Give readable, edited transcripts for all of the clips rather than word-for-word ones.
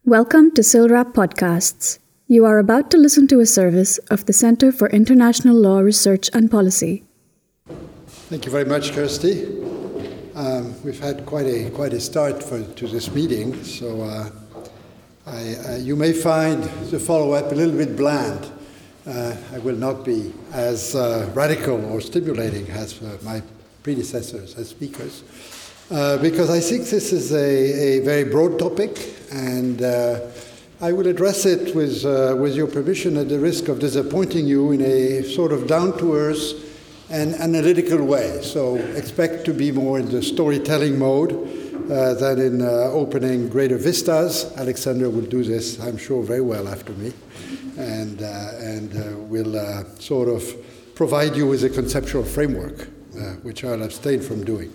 Welcome to SILRAP Podcasts. You are about to listen to a service of the Center for International Law Research and Policy. Thank you very much, Kirsty. We've had quite a start to this meeting, so you may find the follow-up a little bit bland. I will not be as radical or stimulating as my predecessors as speakers, because I think this is a very broad topic, and I will address it with your permission at the risk of disappointing you in a sort of down-to-earth and analytical way. So expect to be more in the storytelling mode than in opening greater vistas. Alexander will do this, I'm sure, very well after me, and will sort of provide you with a conceptual framework, which I'll abstain from doing.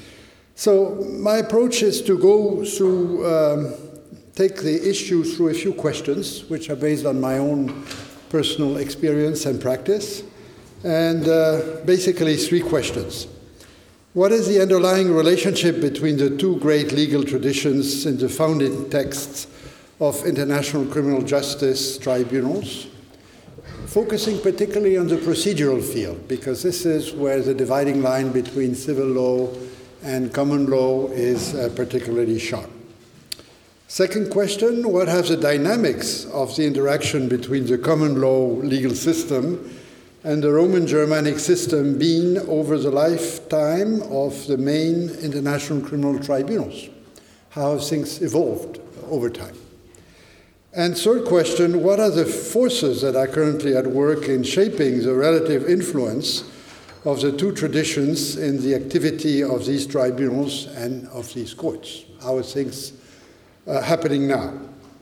So my approach is to go through, take the issue through a few questions, which are based on my own personal experience and practice, and basically three questions. What is the underlying relationship between the two great legal traditions in the founding texts of international criminal justice tribunals? Focusing particularly on the procedural field, because this is where the dividing line between civil law and common law is particularly sharp. Second question, what have the dynamics of the interaction between the common law legal system and the Roman Germanic system been over the lifetime of the main international criminal tribunals? How have things evolved over time? And third question, what are the forces that are currently at work in shaping the relative influence of the two traditions in the activity of these tribunals and of these courts? How are things happening now?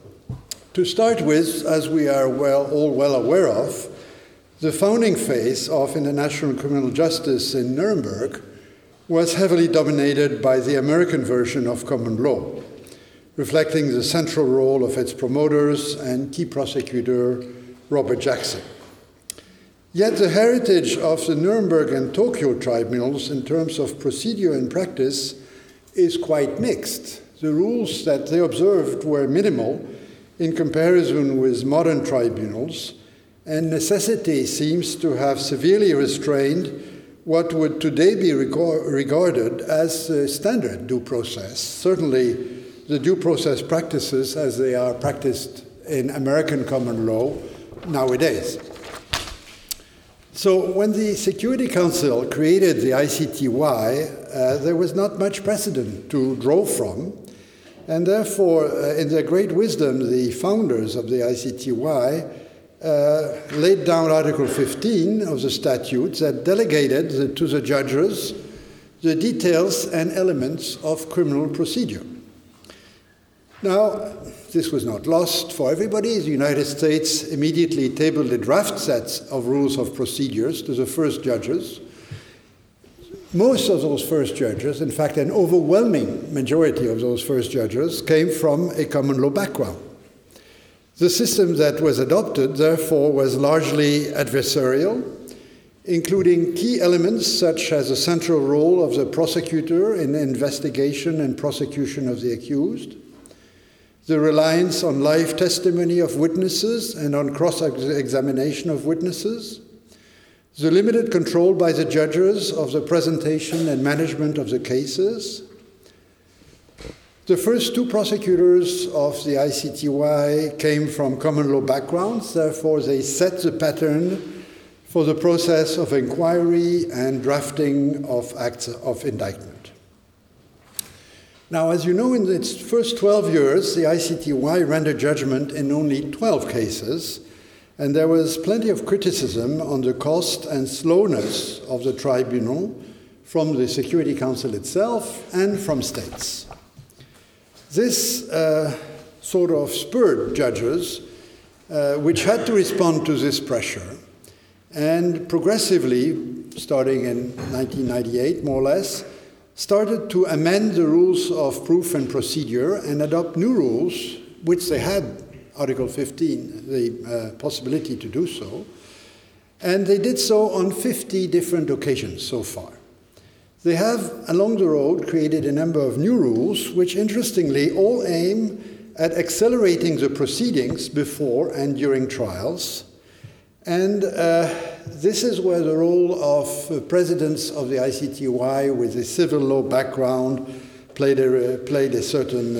To start with, as we are all well aware of, the founding phase of international criminal justice in Nuremberg was heavily dominated by the American version of common law, reflecting the central role of its promoters and key prosecutor, Robert Jackson. Yet the heritage of the Nuremberg and Tokyo tribunals in terms of procedure and practice is quite mixed. The rules that they observed were minimal in comparison with modern tribunals, and necessity seems to have severely restrained what would today be regarded as standard due process, certainly the due process practices as they are practiced in American common law nowadays. So when the Security Council created the ICTY, there was not much precedent to draw from, and therefore, in their great wisdom, the founders of the ICTY laid down Article 15 of the statutes that delegated to the judges the details and elements of criminal procedure. Now, this was not lost for everybody. The United States immediately tabled a draft set of rules of procedures to the first judges. Most of those first judges, in fact, an overwhelming majority of those first judges, came from a common law background. The system that was adopted, therefore, was largely adversarial, including key elements such as the central role of the prosecutor in the investigation and prosecution of the accused, the reliance on live testimony of witnesses and on cross-examination of witnesses, the limited control by the judges of the presentation and management of the cases. The first two prosecutors of the ICTY came from common law backgrounds, therefore they set the pattern for the process of inquiry and drafting of acts of indictment. Now, as you know, in its first 12 years, the ICTY rendered judgment in only 12 cases, and there was plenty of criticism on the cost and slowness of the tribunal from the Security Council itself and from states. This sort of spurred judges, which had to respond to this pressure, and progressively, starting in 1998 more or less, started to amend the rules of proof and procedure and adopt new rules, which they had, Article 15, the possibility to do so, and they did so on 50 different occasions so far. They have, along the road, created a number of new rules, which interestingly all aim at accelerating the proceedings before and during trials. And this is where the role of presidents of the ICTY with a civil law background had a certain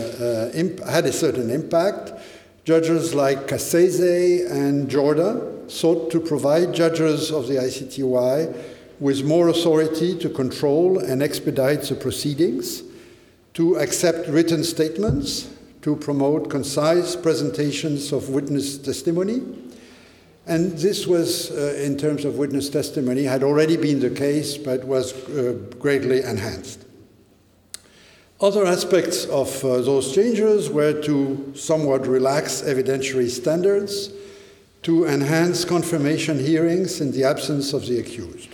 impact. Judges like Cassese and Jorda sought to provide judges of the ICTY with more authority to control and expedite the proceedings, to accept written statements, to promote concise presentations of witness testimony. And this was, in terms of witness testimony, had already been the case, but was greatly enhanced. Other aspects of those changes were to somewhat relax evidentiary standards, to enhance confirmation hearings in the absence of the accused.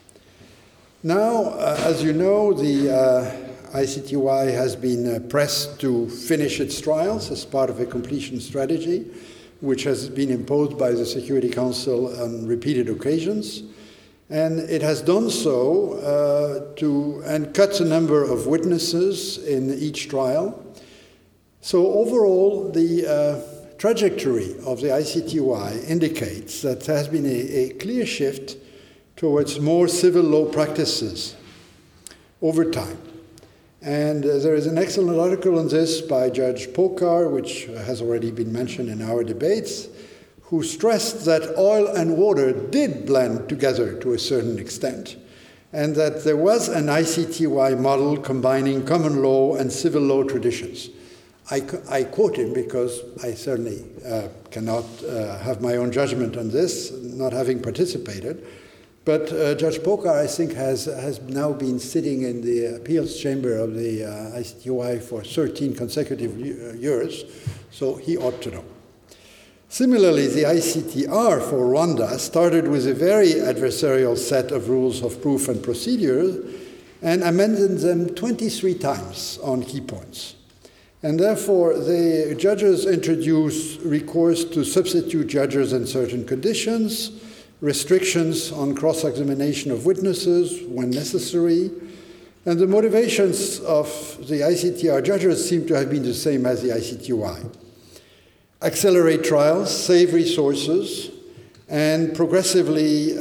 Now, as you know, the ICTY has been pressed to finish its trials as part of a completion strategy, which has been imposed by the Security Council on repeated occasions. And it has done so and cut the number of witnesses in each trial. So overall, the trajectory of the ICTY indicates that there has been a clear shift towards more civil law practices over time. And there is an excellent article on this by Judge Pokar, which has already been mentioned in our debates, who stressed that oil and water did blend together to a certain extent, and that there was an ICTY model combining common law and civil law traditions. I quote him because I certainly cannot have my own judgment on this, not having participated. But Judge Pokar, I think, has now been sitting in the appeals chamber of the ICTY for 13 consecutive years, so he ought to know. Similarly, the ICTR for Rwanda started with a very adversarial set of rules of proof and procedure and amended them 23 times on key points. And therefore, the judges introduced recourse to substitute judges in certain conditions, restrictions on cross-examination of witnesses when necessary, and the motivations of the ICTR judges seem to have been the same as the ICTY. Accelerate trials, save resources, and progressively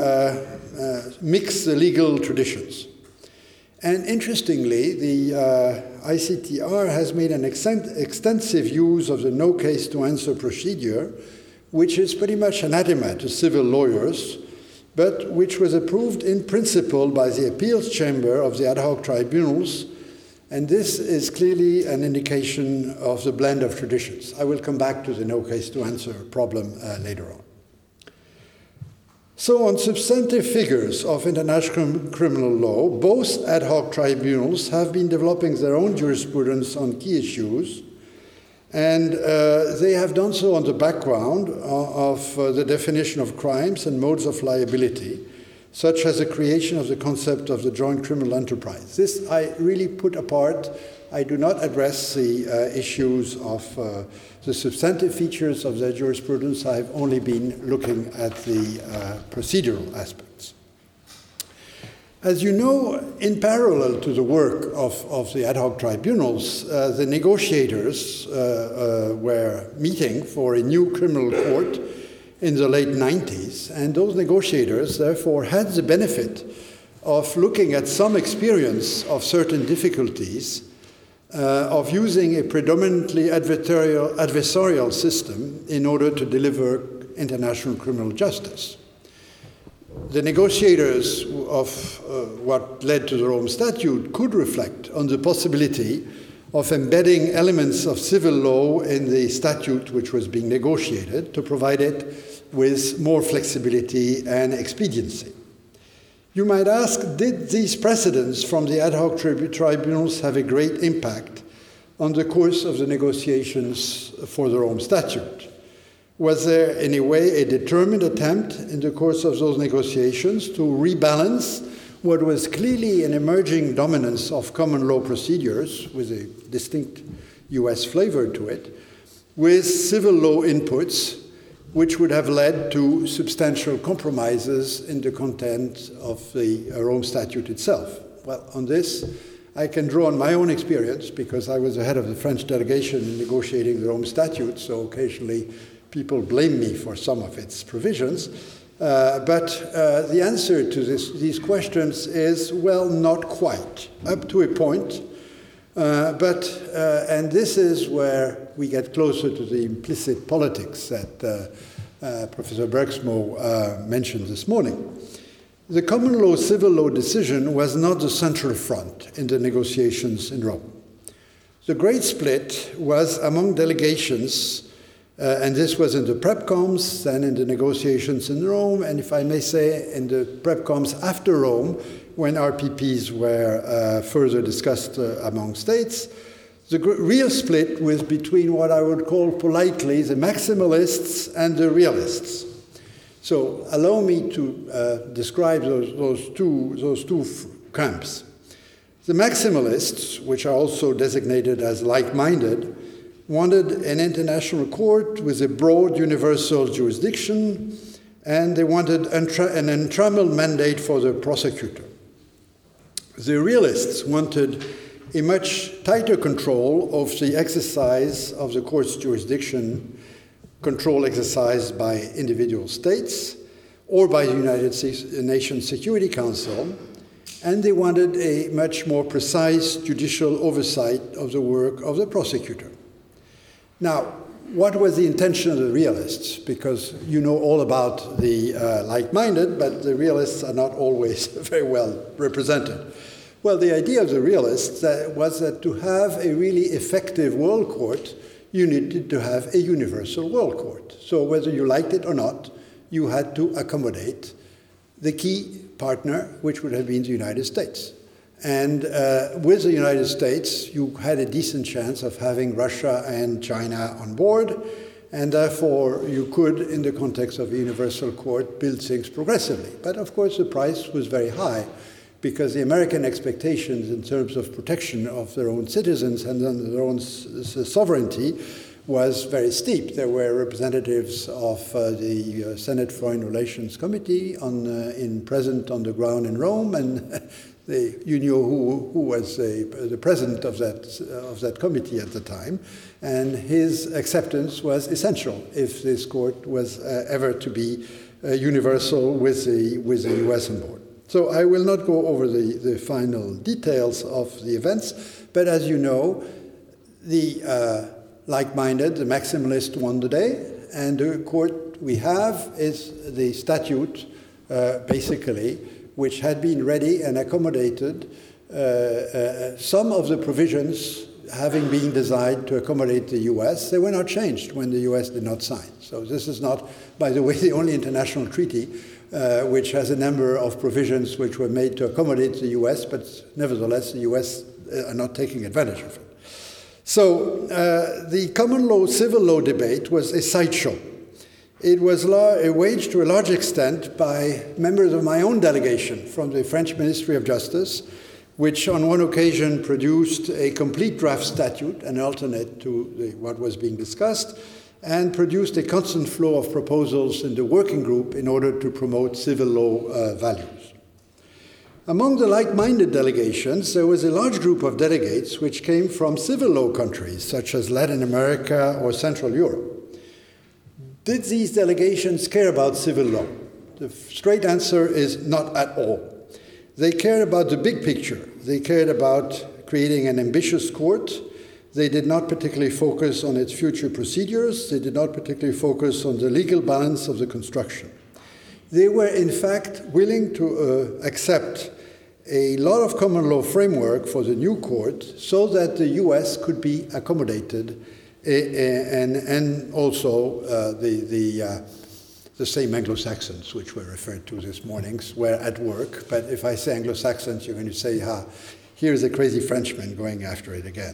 mix the legal traditions. And interestingly, the ICTR has made an extensive use of the no case to answer procedure, which is pretty much anathema to civil lawyers, but which was approved in principle by the appeals chamber of the ad hoc tribunals, and this is clearly an indication of the blend of traditions. I will come back to the no case to answer problem later on. So on substantive figures of international criminal law, both ad hoc tribunals have been developing their own jurisprudence on key issues, and they have done so on the background of the definition of crimes and modes of liability, such as the creation of the concept of the joint criminal enterprise. This I really put apart. I do not address the issues of the substantive features of their jurisprudence. I've only been looking at the procedural aspects. As you know, in parallel to the work of the ad hoc tribunals, the negotiators were meeting for a new criminal court in the late 90s, and those negotiators, therefore, had the benefit of looking at some experience of certain difficulties of using a predominantly adversarial system in order to deliver international criminal justice. The negotiators of what led to the Rome Statute could reflect on the possibility of embedding elements of civil law in the statute which was being negotiated to provide it with more flexibility and expediency. You might ask, did these precedents from the ad hoc tribunals have a great impact on the course of the negotiations for the Rome Statute? Was there, in a way, a determined attempt in the course of those negotiations to rebalance what was clearly an emerging dominance of common law procedures with a distinct US flavor to it, with civil law inputs, which would have led to substantial compromises in the content of the Rome Statute itself? Well, on this, I can draw on my own experience because I was the head of the French delegation in negotiating the Rome Statute, so occasionally people blame me for some of its provisions. But the answer to these questions is, well, not quite, up to a point. And this is where we get closer to the implicit politics that Professor Bergsmo mentioned this morning. The common law civil law decision was not the central front in the negotiations in Rome. The great split was among delegations, and this was in the PrepComs, then in the negotiations in Rome, and if I may say, in the PrepComs after Rome, when RPPs were further discussed among states. The real split was between what I would call politely the maximalists and the realists. So allow me to describe those two camps. The maximalists, which are also designated as like-minded, wanted an international court with a broad universal jurisdiction, and they wanted an untrammeled mandate for the prosecutor. The realists wanted a much tighter control of the exercise of the court's jurisdiction, control exercised by individual states or by the United Nations Security Council, and they wanted a much more precise judicial oversight of the work of the prosecutor. Now, what was the intention of the realists? Because you know all about the like-minded, but the realists are not always very well represented. Well, the idea of the realists was that to have a really effective world court, you needed to have a universal world court. So whether you liked it or not, you had to accommodate the key partner, which would have been the United States. And with the United States, you had a decent chance of having Russia and China on board, and therefore you could, in the context of a universal court, build things progressively. But of course, the price was very high, because the American expectations in terms of protection of their own citizens and their own sovereignty was very steep. There were representatives of the Senate Foreign Relations Committee present on the ground in Rome, and you knew who was the president of that committee at the time, and his acceptance was essential if this court was ever to be universal with the U.S. on board. So I will not go over the final details of the events, but as you know, the like-minded, the maximalist won the day, and the court we have is the statute, basically, which had been ready and accommodated some of the provisions having been designed to accommodate the U.S. They were not changed when the U.S. did not sign. So this is not, by the way, the only international treaty which has a number of provisions which were made to accommodate the U.S., but nevertheless the U.S. are not taking advantage of it. So the common law, civil law debate was a sideshow. It was waged to a large extent by members of my own delegation from the French Ministry of Justice, which on one occasion produced a complete draft statute, an alternate to what was being discussed, and produced a constant flow of proposals in the working group in order to promote civil law values. Among the like-minded delegations, there was a large group of delegates which came from civil law countries, such as Latin America or Central Europe. Did these delegations care about civil law? The straight answer is not at all. They cared about the big picture. They cared about creating an ambitious court. They did not particularly focus on its future procedures. They did not particularly focus on the legal balance of the construction. They were, in fact, willing to accept a lot of common law framework for the new court so that the U.S. could be accommodated and also the same Anglo-Saxons, which were referred to this morning, were at work. But if I say Anglo-Saxons, you're going to say, here's a crazy Frenchman going after it again.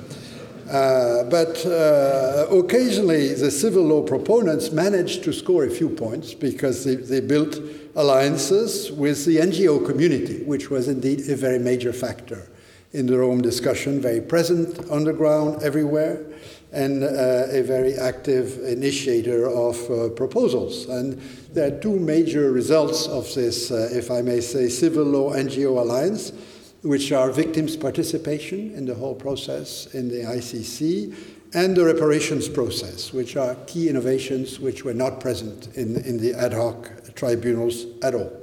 But occasionally, the civil law proponents managed to score a few points because they built alliances with the NGO community, which was indeed a very major factor in the Rome discussion, very present on the ground everywhere, and a very active initiator of proposals. And there are two major results of this, if I may say, civil law NGO alliance. which are victims' participation in the whole process in the ICC, and the reparations process, which are key innovations which were not present in the ad hoc tribunals at all.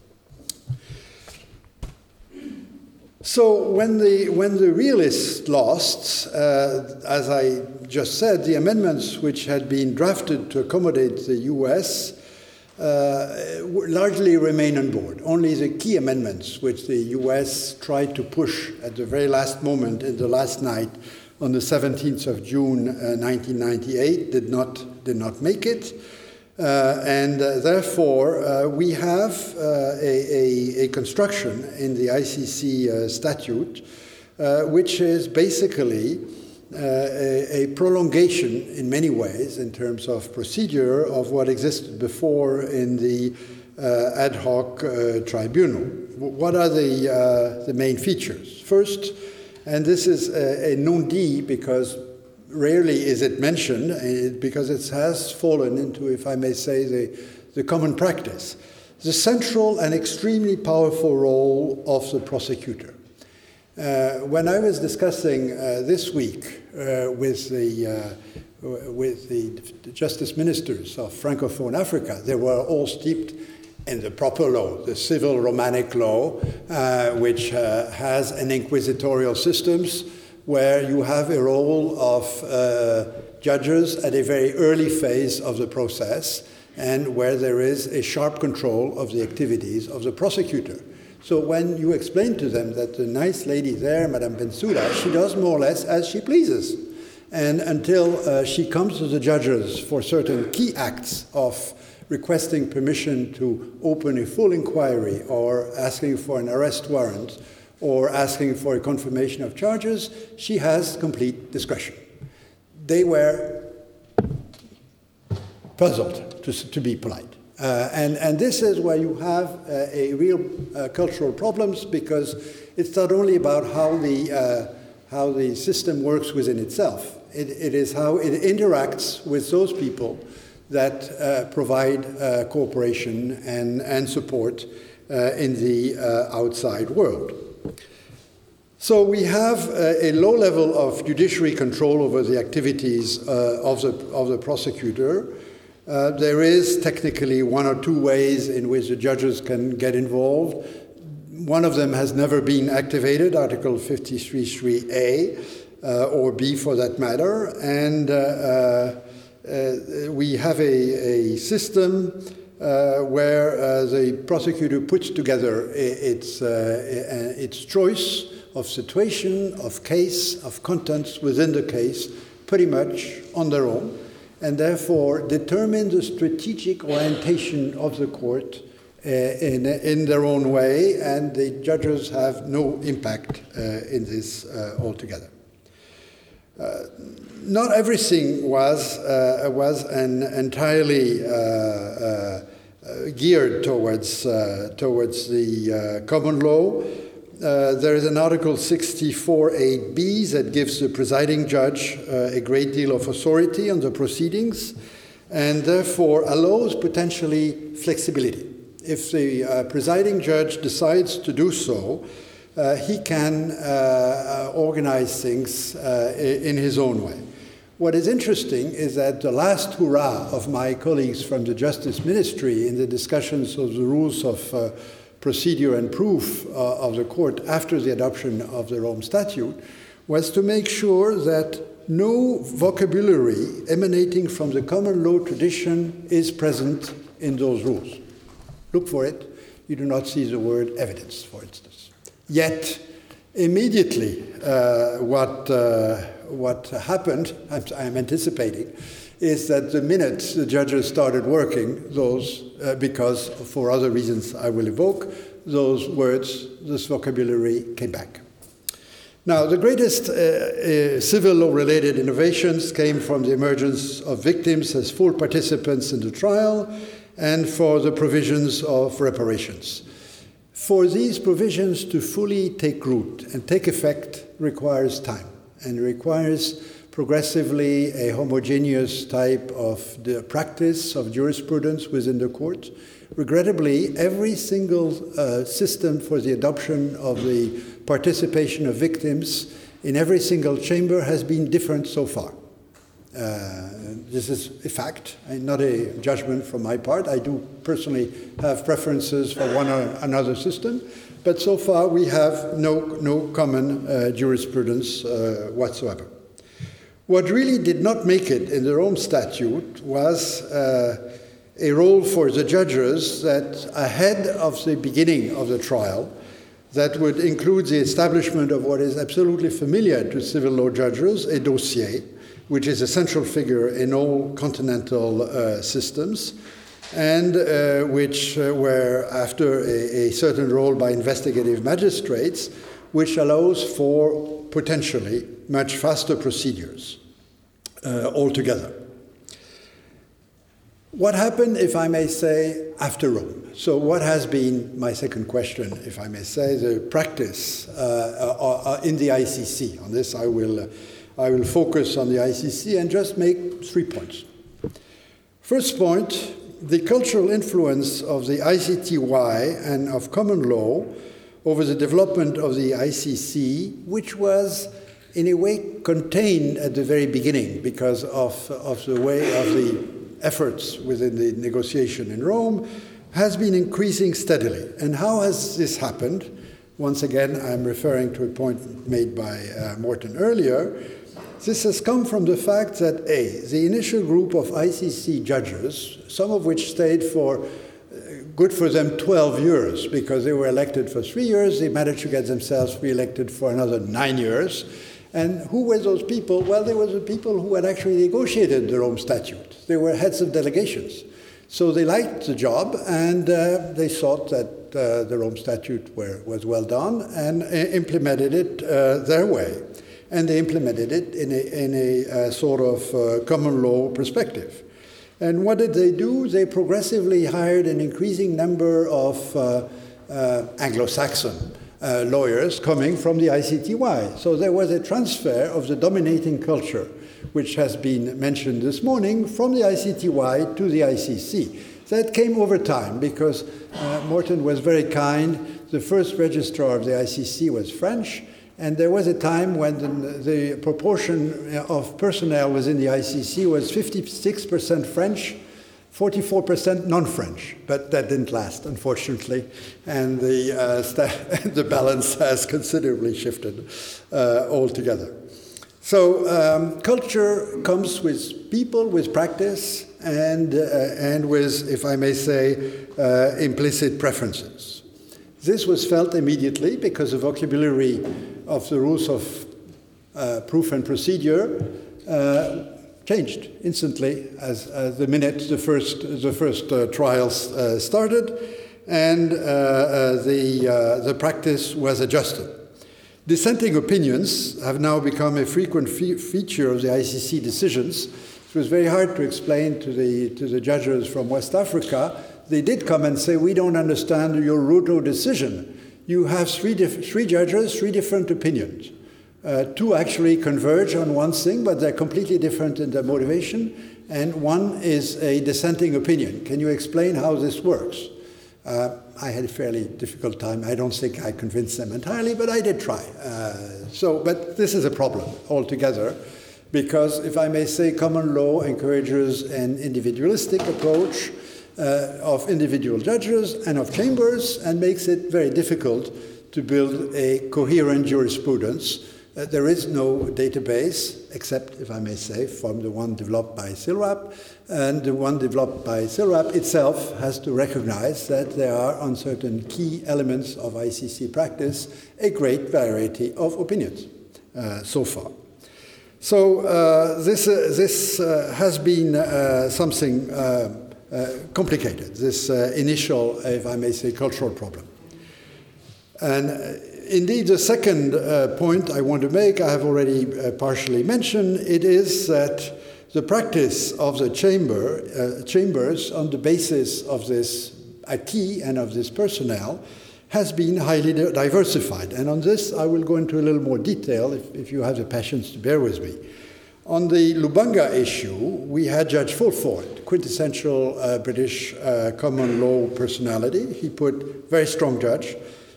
So when the realists lost, as I just said, the amendments which had been drafted to accommodate the US largely remain on board. Only the key amendments which the US tried to push at the very last moment in the last night on the 17th of June 1998 did not make it. Therefore, we have a construction in the ICC statute, which is basically a prolongation in many ways in terms of procedure of what existed before in the ad hoc tribunal. What are the main features? First, and this is a non-dit because rarely is it mentioned, because it has fallen into, if I may say, the common practice, the central and extremely powerful role of the prosecutor. When I was discussing this week with the justice ministers of Francophone Africa, they were all steeped in the proper law, the civil Romanic law, which has an inquisitorial systems where you have a role of judges at a very early phase of the process and where there is a sharp control of the activities of the prosecutor. So when you explain to them that the nice lady there, Madame Bensouda, she does more or less as she pleases. And until she comes to the judges for certain key acts of requesting permission to open a full inquiry or asking for an arrest warrant or asking for a confirmation of charges, she has complete discretion. They were puzzled, to be polite. And this is where you have a real cultural problems, because it's not only about how the system works within itself. It is how it interacts with those people that provide cooperation and support in the outside world. So we have a low level of judiciary control over the activities of the prosecutor. There is technically one or two ways in which the judges can get involved. One of them has never been activated, Article 53(3)(a), or B for that matter. And we have a system where the prosecutor puts together its choice of situation, of case, of contents within the case, pretty much on their own, and therefore determine the strategic orientation of the court in their own way, and the judges have no impact in this altogether. Not everything was entirely geared towards the common law. There is an Article 64(8)(b) that gives the presiding judge a great deal of authority on the proceedings and therefore allows potentially flexibility. If the presiding judge decides to do so, he can organize things in his own way. What is interesting is that the last hurrah of my colleagues from the Justice Ministry in the discussions of the rules of procedure and proof of the court after the adoption of the Rome Statute was to make sure that no vocabulary emanating from the common law tradition is present in those rules. Look for it. You do not see the word evidence, for instance. Yet, immediately, what happened, I'm anticipating, is that the minute the judges started working, those, because for other reasons I will evoke, those words, this vocabulary came back. Now, the greatest civil law-related innovations came from the emergence of victims as full participants in the trial and for the provisions of reparations. For these provisions to fully take root and take effect requires time and requires progressively a homogeneous type of the practice of jurisprudence within the court. Regrettably, every single system for the adoption of the participation of victims in every single chamber has been different so far. This is a fact, and not a judgment from my part. I do personally have preferences for one or another system, but so far we have no common jurisprudence whatsoever. What really did not make it in the Rome Statute was a role for the judges that ahead of the beginning of the trial, that would include the establishment of what is absolutely familiar to civil law judges, a dossier, which is a central figure in all continental systems, and which were after a certain role by investigative magistrates, which allows for potentially much faster procedures altogether. What happened, if I may say, after Rome? So what has been, my second question, if I may say, the practice in the ICC? On this I will focus on the ICC and just make 3 points. First point, the cultural influence of the ICTY and of common law over the development of the ICC, which was in a way contained at the very beginning because of the way of the efforts within the negotiation in Rome, has been increasing steadily. And how has this happened? Once again, I'm referring to a point made by Morten earlier. This has come from the fact that, the initial group of ICC judges, some of which stayed for, good for them, 12 years, because they were elected for 3 years, they managed to get themselves re-elected for another 9 years. And who were those people? Well, they were the people who had actually negotiated the Rome Statute. They were heads of delegations. So they liked the job, and they thought that the Rome Statute was well done and implemented it their way. And they implemented it in a sort of common law perspective. And what did they do? They progressively hired an increasing number of Anglo-Saxon lawyers coming from the ICTY. So there was a transfer of the dominating culture, which has been mentioned this morning, from the ICTY to the ICC. That came over time because Morten was very kind. The first registrar of the ICC was French, and there was a time when the proportion of personnel within the ICC was 56% French, 44% non-French, but that didn't last, unfortunately, and the balance has considerably shifted altogether. So culture comes with people, with practice, and with, if I may say, implicit preferences. This was felt immediately because the vocabulary of the rules of proof and procedure changed instantly as the minute the first trials started, and the practice was adjusted. Dissenting opinions have now become a frequent feature of the ICC decisions. It was very hard to explain to the judges from West Africa. They did come and say, we don't understand your Ruto decision. You have three judges, 3 different opinions. 2 actually converge on one thing, but they're completely different in their motivation, and one is a dissenting opinion. Can you explain how this works? I had a fairly difficult time. I don't think I convinced them entirely, but I did try. But this is a problem altogether, because if I may say, common law encourages an individualistic approach of individual judges and of chambers, and makes it very difficult to build a coherent jurisprudence. There is no database, except, if I may say, from the one developed by CILRAP, and the one developed by CILRAP itself has to recognize that there are, on certain key elements of ICC practice, a great variety of opinions so far. So this has been something complicated, this initial, if I may say, cultural problem. And indeed, the second point I want to make, I have already partially mentioned, it is that the practice of the chambers on the basis of this acquis and of this personnel has been highly diversified. And on this, I will go into a little more detail if you have the patience to bear with me. On the Lubanga issue, we had Judge Fulford, quintessential British common law personality. He put, very strong judge,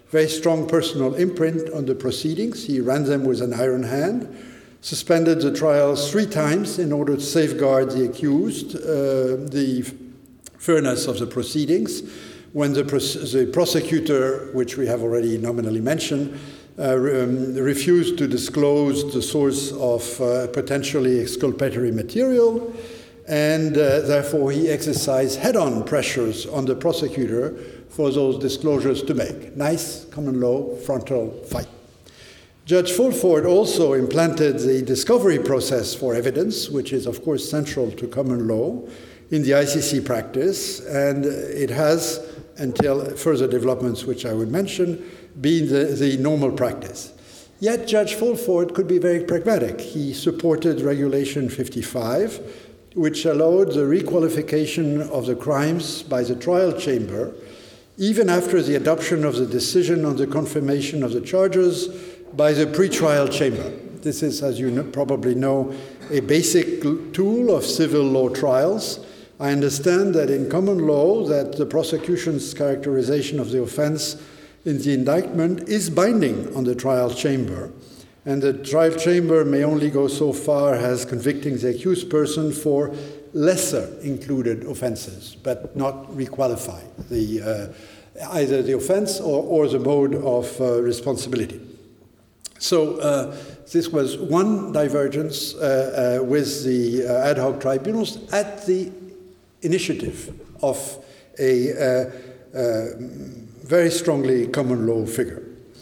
very strong personal imprint on the proceedings. He ran them with an iron hand, suspended the trials 3 times in order to safeguard the accused, the fairness of the proceedings. When the prosecutor, which we have already nominally mentioned, refused to disclose the source of potentially exculpatory material, and therefore he exercised head-on pressures on the prosecutor for those disclosures to make. Nice common law frontal fight. Judge Fulford also implanted the discovery process for evidence, which is of course central to common law in the ICC practice, and it has, until further developments which I would mention, been the normal practice. Yet Judge Fulford could be very pragmatic. He supported Regulation 55, which allowed the requalification of the crimes by the trial chamber, even after the adoption of the decision on the confirmation of the charges by the pretrial chamber. This is, as you probably know, a basic tool of civil law trials. I understand that in common law that the prosecution's characterization of the offense in the indictment is binding on the trial chamber, and the trial chamber may only go so far as convicting the accused person for lesser included offenses, but not requalify either the offense or the mode of responsibility. So this was one divergence with the ad hoc tribunals at the initiative of a very strongly common law figure.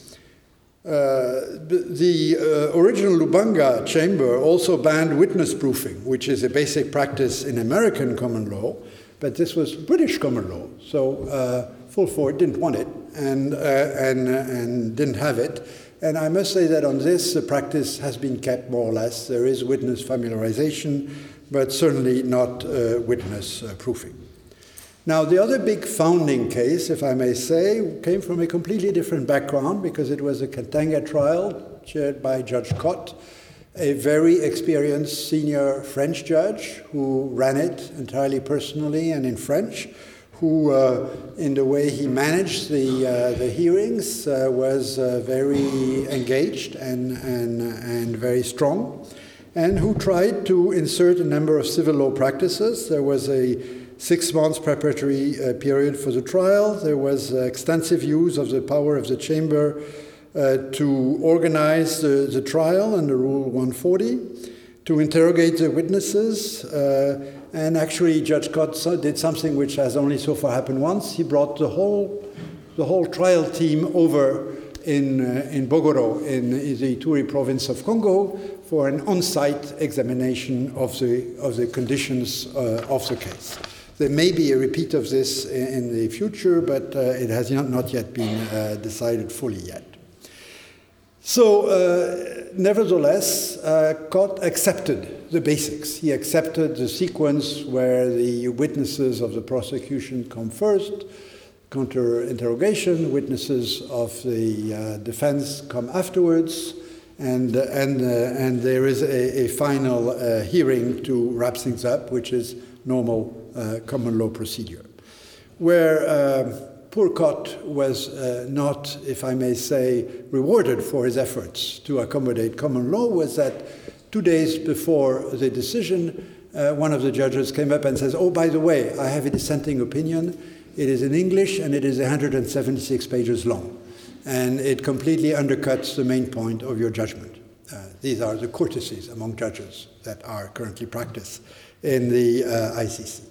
The original Lubanga chamber also banned witness proofing, which is a basic practice in American common law, but this was British common law, so Fulford didn't want it and didn't have it. And I must say that on this, the practice has been kept more or less. There is witness familiarization, but certainly not witness proofing. Now, the other big founding case, if I may say, came from a completely different background because it was a Katanga trial chaired by Judge Cotte, a very experienced senior French judge who ran it entirely personally and in French, who, in the way he managed the hearings, was very engaged and very strong, and who tried to insert a number of civil law practices. There was a 6 months preparatory period for the trial. There was extensive use of the power of the chamber to organize the trial under Rule 140, to interrogate the witnesses, and actually Judge Cotte did something which has only so far happened once. He brought the whole trial team over in Bogoro, in the Ituri province of Congo, for an on-site examination of the conditions of the case. There may be a repeat of this in the future, but it has not yet been decided fully yet. So, nevertheless, Cotte accepted the basics. He accepted the sequence where the witnesses of the prosecution come first, counter-interrogation, witnesses of the defense come afterwards, and there is a final hearing to wrap things up, which is normal common law procedure. Where poor Cotte was not, if I may say, rewarded for his efforts to accommodate common law was that 2 days before the decision, one of the judges came up and says, "Oh, by the way, I have a dissenting opinion. It is in English and it is 176 pages long. And it completely undercuts the main point of your judgment." These are the courtesies among judges that are currently practiced in the ICC.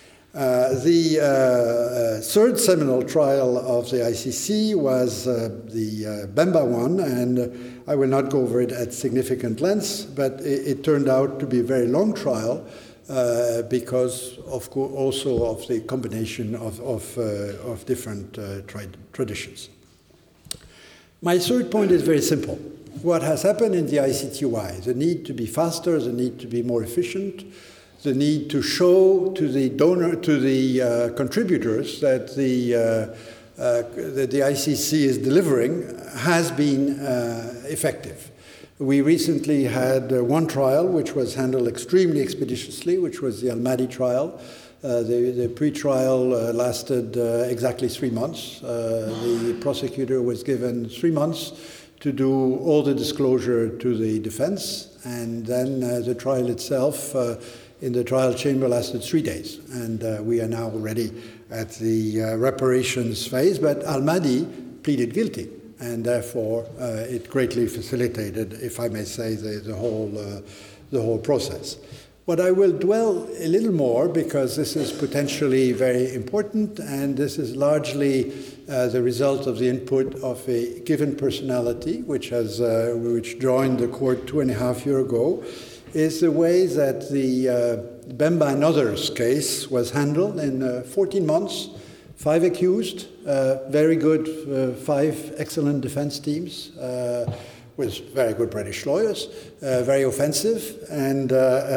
The third seminal trial of the ICC was the Bemba one, and I will not go over it at significant length, but it turned out to be a very long trial because also of the combination of different traditions. My third point is very simple. What has happened in the ICTY, the need to be faster, the need to be more efficient, the need to show to the contributors that the ICC is delivering has been effective. We recently had one trial which was handled extremely expeditiously, which was the Al-Mahdi trial, The pre-trial lasted exactly 3 months. The prosecutor was given 3 months to do all the disclosure to the defense, and then the trial itself in the trial chamber lasted 3 days. And we are now already at the reparations phase, but Al-Mahdi pleaded guilty, and therefore it greatly facilitated, if I may say, the whole process. What I will dwell a little more, because this is potentially very important, and this is largely the result of the input of a given personality, which joined the court 2.5 years ago, is the way that the Bemba and others case was handled in 14 months, 5 accused, very good, 5 excellent defense teams, with very good British lawyers, very offensive, and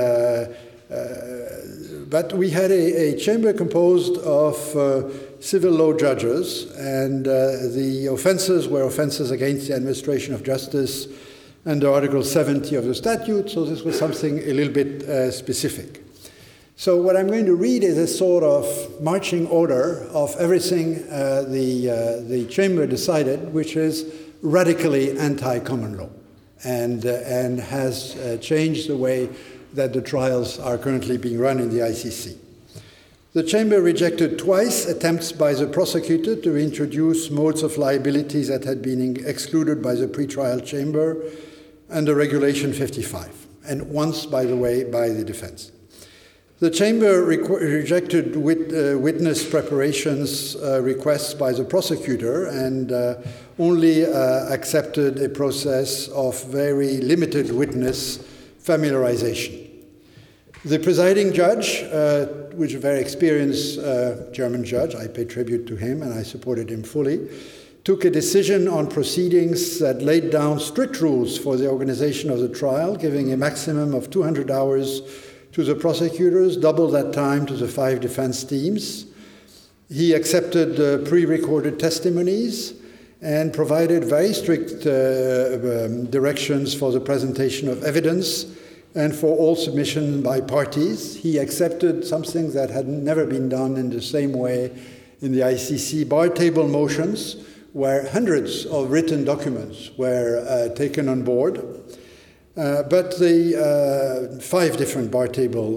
but we had a chamber composed of civil law judges, and the offenses were offenses against the administration of justice under Article 70 of the statute, so this was something a little bit specific. So what I'm going to read is a sort of marching order of everything the chamber decided, which is radically anti-common law, and has changed the way that the trials are currently being run in the ICC. The chamber rejected twice attempts by the prosecutor to introduce modes of liability that had been excluded by the pretrial chamber under Regulation 55, and once, by the way, by the defense. The chamber rejected witness preparations requests by the prosecutor and only accepted a process of very limited witness familiarization. The presiding judge, which is a very experienced German judge, I pay tribute to him and I supported him fully, took a decision on proceedings that laid down strict rules for the organization of the trial, giving a maximum of 200 hours to the prosecutors, double that time to the 5 defense teams. He accepted pre-recorded testimonies and provided very strict directions for the presentation of evidence and for all submission by parties. He accepted something that had never been done in the same way in the ICC, bar table motions, where hundreds of written documents were taken on board. But the 5 different bar table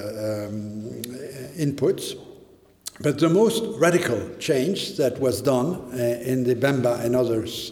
inputs. But the most radical change that was done in the Bemba and others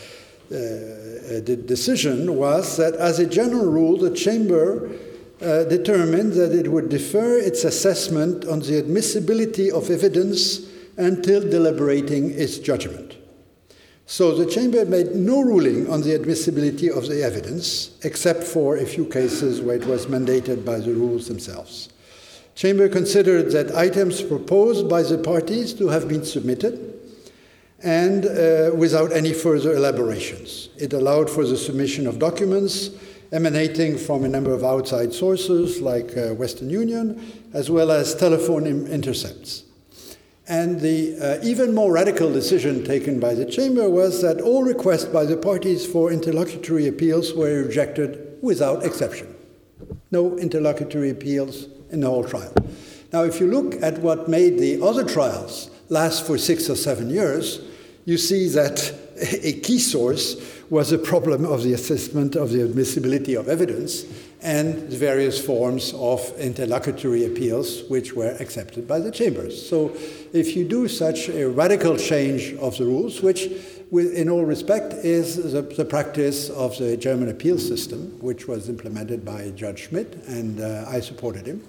decision was that, as a general rule, the chamber determined that it would defer its assessment on the admissibility of evidence until deliberating its judgment. So the chamber made no ruling on the admissibility of the evidence, except for a few cases where it was mandated by the rules themselves. Chamber considered that items proposed by the parties to have been submitted, and without any further elaborations. It allowed for the submission of documents emanating from a number of outside sources, like Western Union, as well as telephone intercepts. And the even more radical decision taken by the chamber was that all requests by the parties for interlocutory appeals were rejected without exception. No interlocutory appeals in the whole trial. Now, if you look at what made the other trials last for 6 or 7 years, you see that a key source was a problem of the assessment of the admissibility of evidence and the various forms of interlocutory appeals which were accepted by the chambers. So if you do such a radical change of the rules, which in all respect is the practice of the German appeal system, which was implemented by Judge Schmidt, and I supported him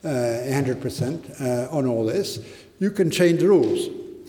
100% on all this, you can change the rules.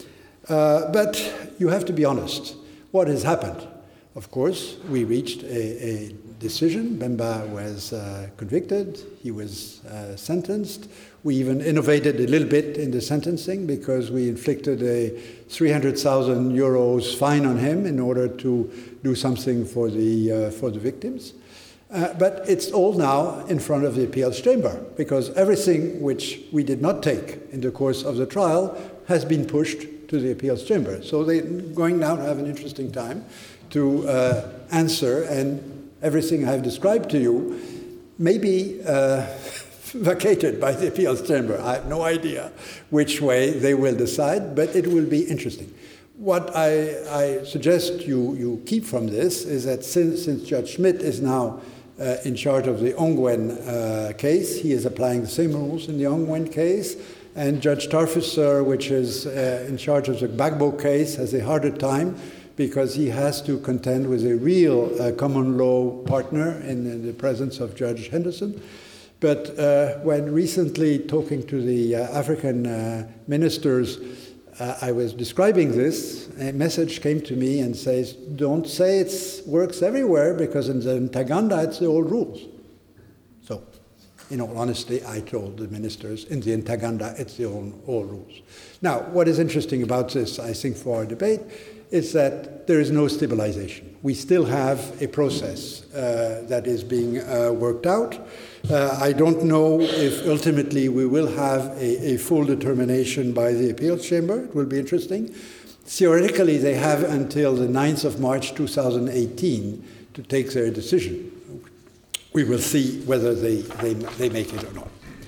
But you have to be honest. What has happened? Of course, we reached a decision. Bemba was convicted. He was sentenced. We even innovated a little bit in the sentencing because we inflicted a 300,000 euros fine on him in order to do something for the victims. But it's all now in front of the appeals chamber because everything which we did not take in the course of the trial has been pushed to the appeals chamber. So they're going now to have an interesting time to answer, and everything I've described to you maybe vacated by the appeals chamber. I have no idea which way they will decide, but it will be interesting. What I suggest you keep from this is that since Judge Schmidt is now in charge of the Ongwen case, he is applying the same rules in the Ongwen case, and Judge Tarfusser, which is in charge of the Gbagbo case, has a harder time because he has to contend with a real common law partner in the presence of Judge Henderson. But when recently talking to the African ministers, I was describing this, a message came to me and says, don't say it works everywhere, because in the Ntaganda it's the old rules. So, in all honesty, I told the ministers, in the Ntaganda it's the old rules. Now, what is interesting about this, I think, for our debate, is that there is no stabilization. We still have a process that is being worked out. I don't know if ultimately we will have a full determination by the appeals chamber. It will be interesting. Theoretically, they have until the 9th of March 2018 to take their decision. We will see whether they make it or not.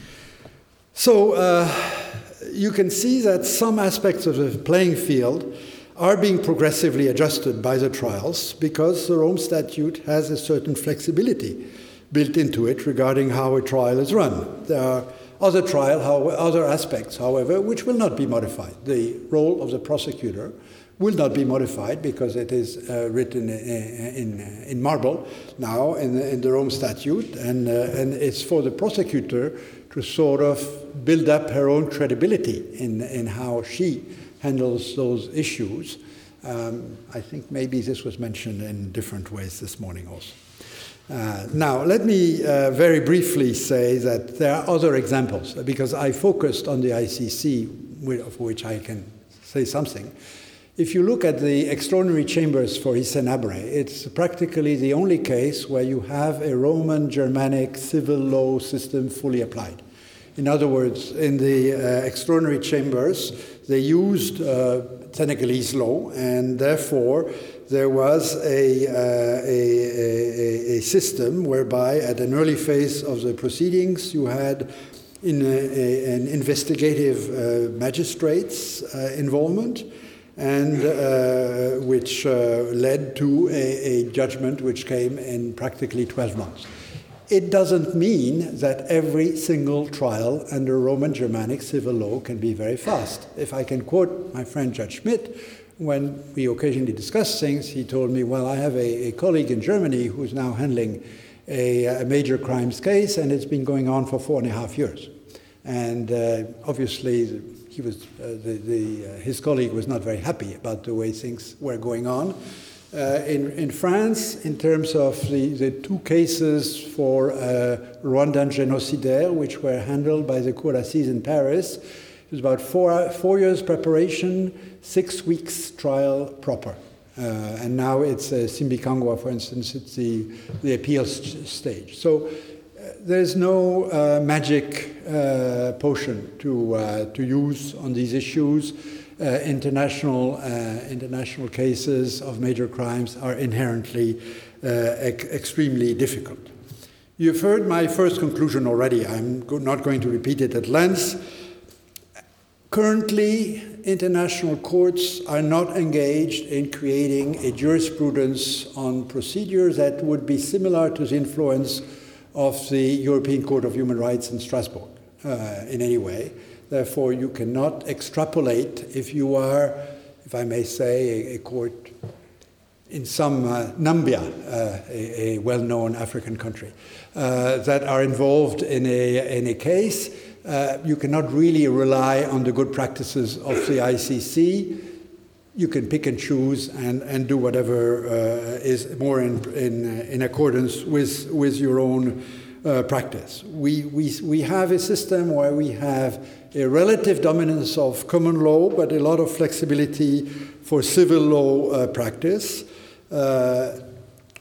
So you can see that some aspects of the playing field are being progressively adjusted by the trials because the Rome Statute has a certain flexibility built into it regarding how a trial is run. There are other aspects, however, which will not be modified. The role of the prosecutor will not be modified because it is written in marble now in the Rome Statute, and it's for the prosecutor to sort of build up her own credibility in how she handles those issues. I think maybe this was mentioned in different ways this morning also. Now, let me very briefly say that there are other examples, because I focused on the ICC, of which I can say something. If you look at the extraordinary chambers for Hissène Habré, it's practically the only case where you have a Roman Germanic civil law system fully applied. In other words, in the extraordinary chambers, they used Senegalese law, and therefore there was a system whereby at an early phase of the proceedings you had an investigative magistrate's involvement, and which led to a judgment which came in practically 12 months. It doesn't mean that every single trial under Roman Germanic civil law can be very fast. If I can quote my friend Judge Schmidt, when we occasionally discuss things, he told me, well, I have a colleague in Germany who's now handling a major crimes case, and it's been going on for 4.5 years. And obviously, he was his colleague was not very happy about the way things were going on. In France, in terms of the two cases for Rwandan genocidaire, which were handled by the Cour d'Assises in Paris, it was about 4 years preparation, 6 weeks trial proper. And now it's Simbikangwa, for instance, it's the appeals stage. So there's no magic potion to use on these issues. International cases of major crimes are inherently extremely difficult. You've heard my first conclusion already. I'm not going to repeat it at length. Currently, international courts are not engaged in creating a jurisprudence on procedures that would be similar to the influence of the European Court of Human Rights in Strasbourg in any way. Therefore, you cannot extrapolate if you are, if I may say, a court in some Nambia, a well-known African country, that are involved in a case. You cannot really rely on the good practices of the ICC. You can pick and choose and do whatever is more in accordance with your own practice. We have a system where we have a relative dominance of common law, but a lot of flexibility for civil law practice.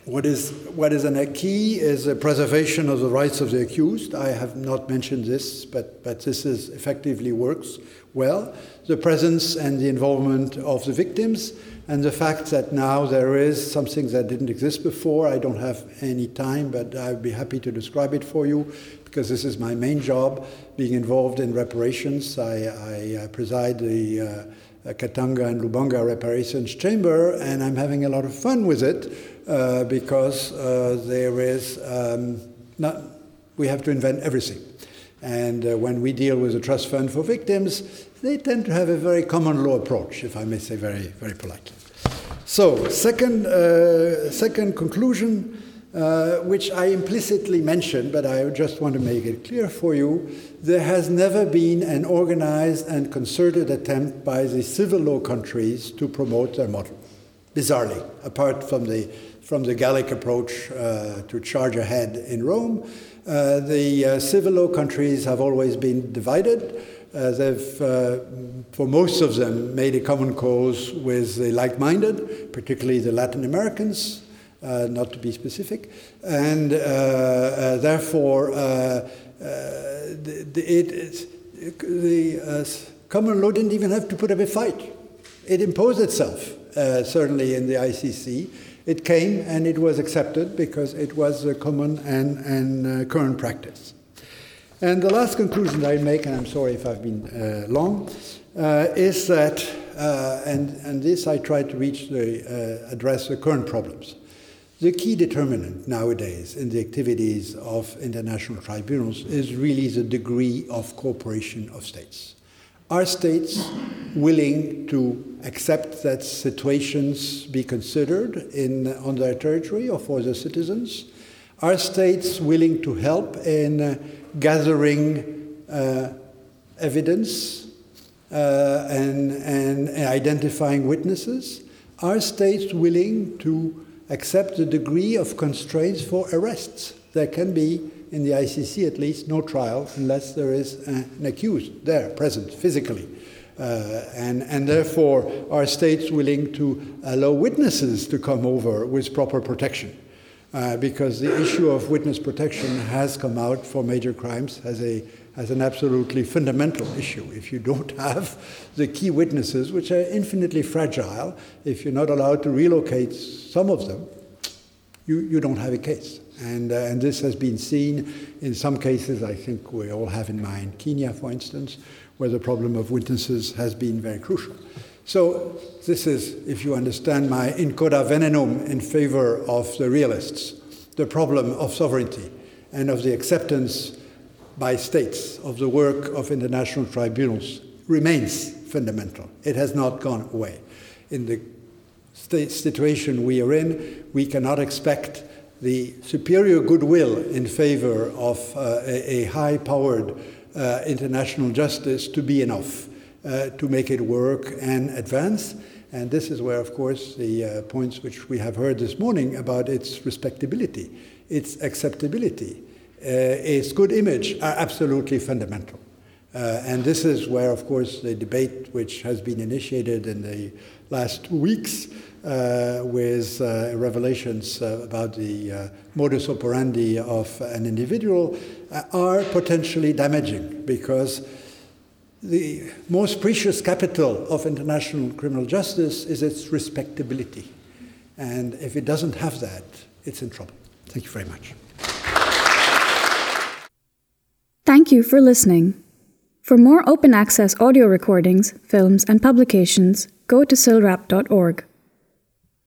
What is a key is the preservation of the rights of the accused. I have not mentioned this, but this effectively works well. The presence and the involvement of the victims, and the fact that now there is something that didn't exist before. I don't have any time, but I'd be happy to describe it for you, because this is my main job, being involved in reparations. I preside the Katanga and Lubanga Reparations Chamber, and I'm having a lot of fun with it because there is we have to invent everything. And when we deal with a trust fund for victims, they tend to have a very common law approach, if I may say very, very politely. So, second conclusion, which I implicitly mentioned, but I just want to make it clear for you, there has never been an organized and concerted attempt by the civil law countries to promote their model. Bizarrely, apart from the Gallic approach to charge ahead in Rome, the civil law countries have always been divided. They've, for most of them, made a common cause with the like-minded, particularly the Latin Americans, not to be specific, and therefore the common law didn't even have to put up a fight. It imposed itself, certainly in the ICC. It came and it was accepted because it was a common and current practice. And the last conclusion I make, and I'm sorry if I've been long, is that, and this I try to address the current problems. The key determinant nowadays in the activities of international tribunals is really the degree of cooperation of states. Are states willing to accept that situations be considered on their territory or for their citizens? Are states willing to help in gathering evidence and identifying witnesses? Are states willing to accept the degree of constraints for arrests? There can be, in the ICC at least, no trial unless there is an accused there, present, physically. And therefore, are states willing to allow witnesses to come over with proper protection? Because the issue of witness protection has come out for major crimes as an absolutely fundamental issue. If you don't have the key witnesses, which are infinitely fragile, if you're not allowed to relocate some of them, you don't have a case. And this has been seen in some cases. I think we all have in mind Kenya, for instance, where the problem of witnesses has been very crucial. So this is, if you understand my in coda venenum in favor of the realists, the problem of sovereignty and of the acceptance by states of the work of international tribunals remains fundamental. It has not gone away. In the situation we are in, we cannot expect the superior goodwill in favor of a high-powered international justice to be enough to make it work and advance. And this is where, of course, the points which we have heard this morning about its respectability, its acceptability, its good image are absolutely fundamental. And this is where, of course, the debate which has been initiated in the last 2 weeks with revelations about the modus operandi of an individual are potentially damaging, because the most precious capital of international criminal justice is its respectability. And if it doesn't have that, it's in trouble. Thank you very much. Thank you for listening. For more open access audio recordings, films, and publications, go to silrap.org.